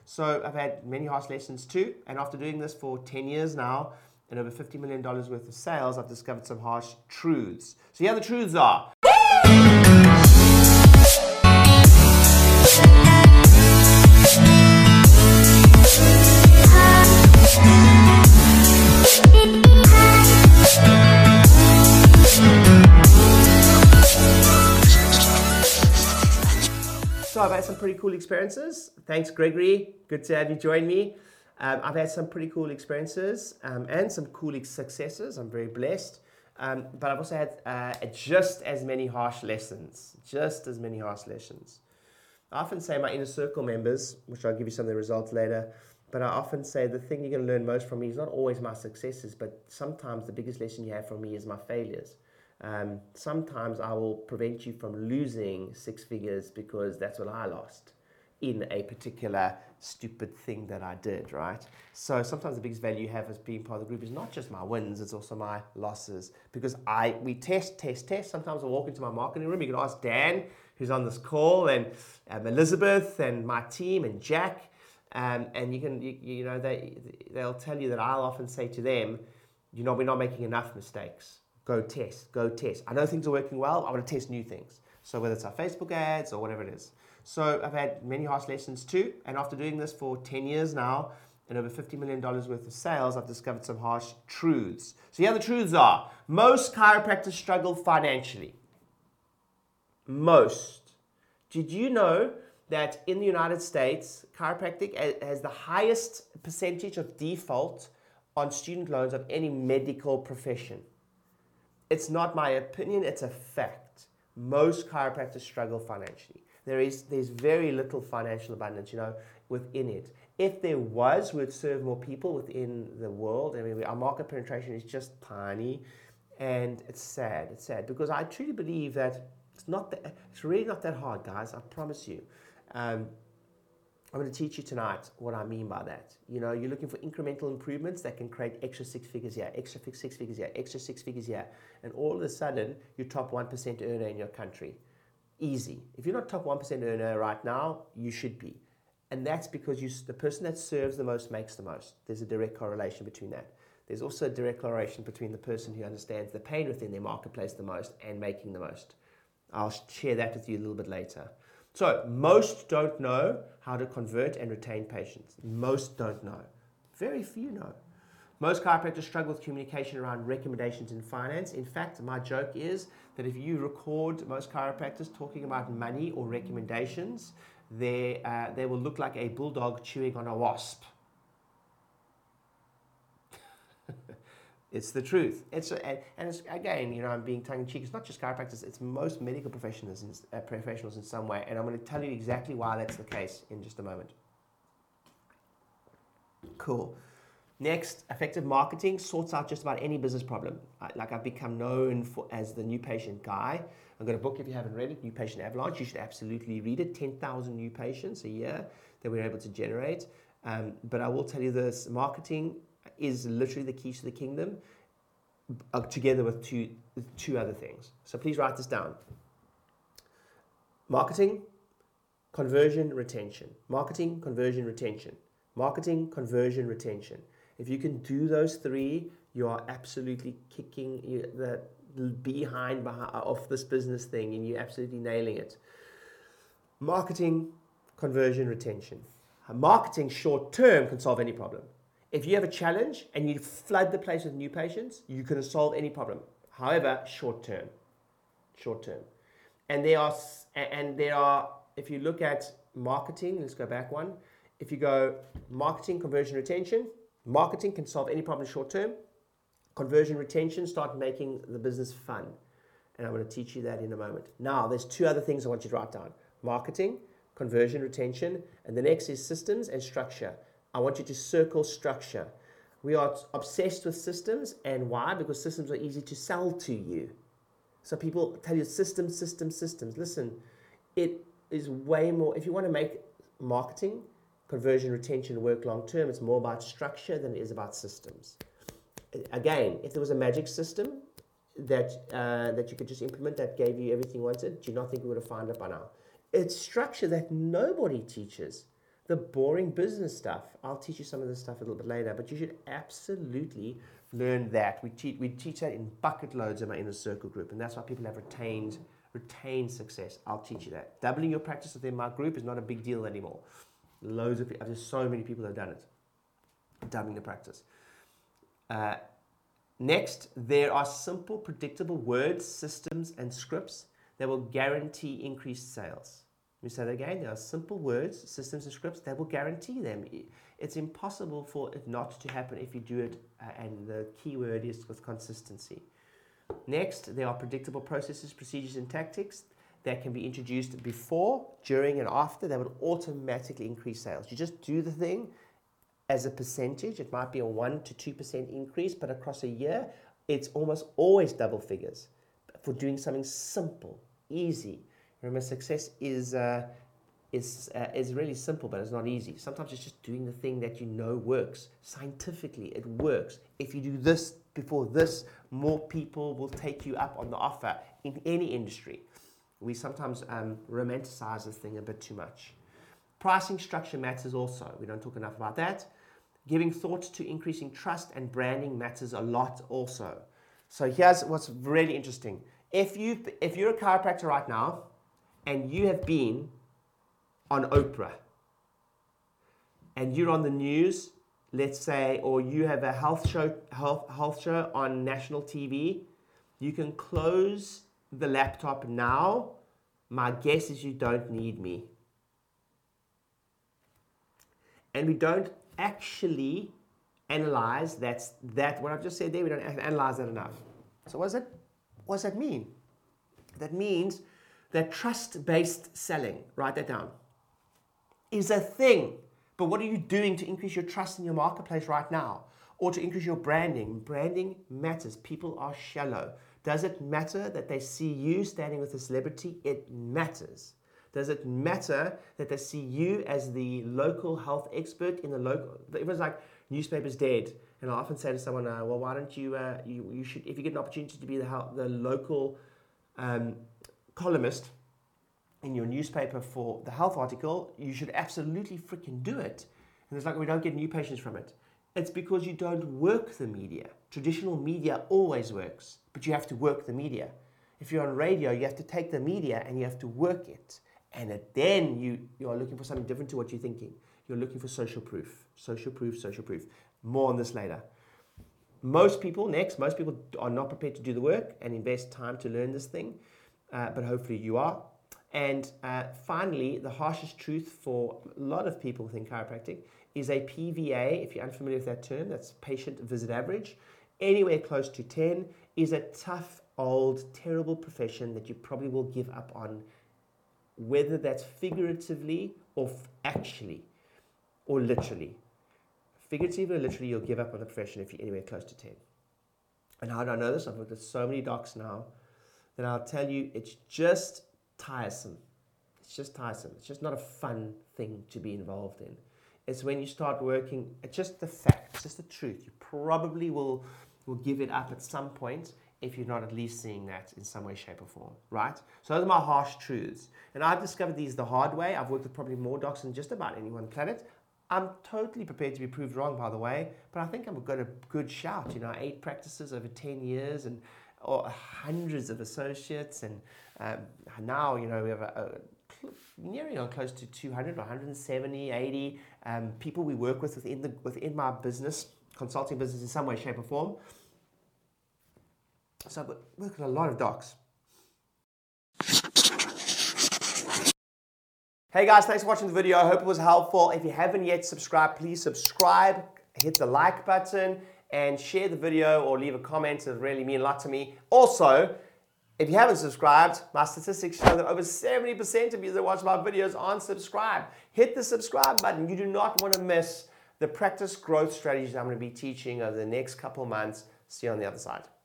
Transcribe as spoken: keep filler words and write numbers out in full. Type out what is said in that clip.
So I've had many harsh lessons too, and after doing this for ten years now and over fifty million dollars worth of sales, I've discovered some harsh truths. So here the truths are. So I've had some pretty cool experiences. Thanks, Gregory. Good to have you join me. Um, I've had some pretty cool experiences um, and some cool successes. I'm very blessed. Um, but I've also had uh, just as many harsh lessons. Just as many harsh lessons. I often say my inner circle members, which I'll give you some of the results later, but I often say the thing you're going to learn most from me is not always my successes, but sometimes the biggest lesson you have from me is my failures. Um, sometimes I will prevent you from losing six figures because that's what I lost in a particular stupid thing that I did, right? So sometimes the biggest value you have as being part of the group is not just my wins, it's also my losses. Because I we test, test, test. Sometimes I walk into my marketing room, you can ask Dan, who's on this call, and um, Elizabeth, and my team, and Jack, um, and you can, you, you know, they, they'll tell you that I'll often say to them, you know, we're not making enough mistakes. Go test, go test. I know things are working well, I want to test new things. So whether it's our Facebook ads or whatever it is. So I've had many harsh lessons too, and after doing this for ten years now, and over fifty million dollars worth of sales, I've discovered some harsh truths. So here the truths are. Most chiropractors struggle financially. Most. Did you know that in the United States, chiropractic has the highest percentage of default on student loans of any medical profession? It's not my opinion, it's a fact. Most chiropractors struggle financially. There is there's very little financial abundance, you know, within it. If there was, we'd serve more people within the world. I mean, our market penetration is just tiny, and it's sad. It's sad because I truly believe that it's not that, it's really not that hard, guys. I promise you. Um, I'm going to teach you tonight what I mean by that. You know, you're looking for incremental improvements that can create extra six figures here, extra six figures here, extra six figures here. And all of a sudden, you're top one percent earner in your country. Easy. If you're not top one percent earner right now, you should be. And that's because you, the person that serves the most makes the most. There's a direct correlation between that. There's also a direct correlation between the person who understands the pain within their marketplace the most and making the most. I'll share that with you a little bit later. So, most don't know how to convert and retain patients. Most don't know. Very few know. Most chiropractors struggle with communication around recommendations in finance. In fact, my joke is that if you record most chiropractors talking about money or recommendations, they, uh, they will look like a bulldog chewing on a wasp. It's the truth. It's and, and it's, again, you know, I'm being tongue-in-cheek. It's not just chiropractors. It's most medical professionals in, uh, professionals in some way. And I'm going to tell you exactly why that's the case in just a moment. Cool. Next, effective marketing sorts out just about any business problem. I, like I've become known for as the new patient guy. I've got a book, if you haven't read it, New Patient Avalanche. You should absolutely read it. ten thousand new patients a year that we're able to generate. Um, but I will tell you this, marketing is literally the key to the kingdom, uh, together with two, two other things. So please write this down. Marketing, conversion, retention. Marketing, conversion, retention. Marketing, conversion, retention. If you can do those three, you are absolutely kicking the behind, behind of this business thing, and you're absolutely nailing it. Marketing, conversion, retention. Marketing short term can solve any problem. If you have a challenge and you flood the place with new patients, you can solve any problem. However, short term, short term. And there are, and there are, if you look at marketing, let's go back one. If you go marketing, conversion, retention, marketing can solve any problem short term. Conversion, retention, start making the business fun. And I'm going to teach you that in a moment. Now, there's two other things I want you to write down. Marketing, conversion, retention, and the next is systems and structure. I want you to circle structure. We are obsessed with systems, and why? Because systems are easy to sell to you. So people tell you systems, systems, systems. Listen, it is way more, if you want to make marketing, conversion, retention work long term, it's more about structure than it is about systems. Again, if there was a magic system that uh, that you could just implement that gave you everything you wanted, do you not think we would have found it by now? It's structure that nobody teaches. the boring business stuff. I'll teach you some of this stuff a little bit later, but you should absolutely learn that. We teach, we teach that in bucket loads in my inner circle group, and that's why people have retained retained success. I'll teach you that. Doubling your practice within my group is not a big deal anymore. Loads of people, there's so many people that have done it. Doubling the practice. Uh, next, there are simple, predictable words, systems, and scripts that will guarantee increased sales. Let me say that again. There are simple words, systems, and scripts that will guarantee them. It's impossible for it not to happen if you do it, uh, and the key word is with consistency. Next, there are predictable processes, procedures, and tactics that can be introduced before, during, and after that would automatically increase sales. You just do the thing as a percentage. It might be a one to two percent increase, but across a year, it's almost always double figures for doing something simple, easy. Remember, success is uh, is uh, is really simple, but it's not easy. Sometimes it's just doing the thing that you know works. Scientifically, it works. If you do this before this, more people will take you up on the offer in any industry. We sometimes um, romanticize this thing a bit too much. Pricing structure matters also. We don't talk enough about that. Giving thought to increasing trust and branding matters a lot also. So here's what's really interesting. If you if you're a chiropractor right now, and you have been on Oprah, and you're on the news, let's say, or you have a health show, health, health show on national T V, you can close the laptop now. My guess is you don't need me. And we don't actually analyze that's that what I've just said there, we don't analyze that enough. So what does it what does that mean? That means that trust-based selling, write that down, is a thing. But what are you doing to increase your trust in your marketplace right now? Or to increase your branding? Branding matters. People are shallow. Does it matter that they see you standing with a celebrity? It matters. Does it matter that they see you as the local health expert in the local? It was like newspaper's dead. And I often say to someone, uh, well, why don't you, uh, you, you should, if you get an opportunity to be the, health, the local um, columnist in your newspaper for the health article, you should absolutely freaking do it. And it's like, we don't get new patients from it. It's because you don't work the media. Traditional media always works, but you have to work the media. If you're on radio, you have to take the media and you have to work it. And then you, you are looking for something different to what you're thinking. You're looking for social proof. Social proof, social proof. More on this later. Most people, next, most people are not prepared to do the work and invest time to learn this thing, uh, but hopefully you are. And uh, finally, the harshest truth for a lot of people within chiropractic is a P V A, if you're unfamiliar with that term, that's patient visit average, anywhere close to ten, is a tough, old, terrible profession that you probably will give up on, whether that's figuratively or actually, or literally. Figuratively or literally, you'll give up on the profession if you're anywhere close to ten. And how do I know this? I've looked at so many docs now that I'll tell you it's just tiresome. It's just tiresome. It's just not a fun thing to be involved in. It's when you start working, it's just the fact, it's just the truth. You probably will, will give it up at some point if you're not at least seeing that in some way, shape, or form, right? So those are my harsh truths. And I've discovered these the hard way. I've worked with probably more docs than just about anyone on the planet. I'm totally prepared to be proved wrong, by the way, but I think I've got a good shout. You know, eight practices over ten years and or hundreds of associates, and um, now, you know, we have a, a nearing on close to two hundred, one seventy, eighty um, people we work with within the within my business, consulting business in some way, shape, or form. So I've worked with a lot of docs. Hey guys, thanks for watching the video. I hope it was helpful. If you haven't yet subscribed, please subscribe, hit the like button, and share the video or leave a comment. It would really mean a lot to me. Also, if you haven't subscribed, my statistics show that over seventy percent of you that watch my videos aren't subscribed. Hit the subscribe button. You do not want to miss the practice growth strategies I'm going to be teaching over the next couple of months. See you on the other side.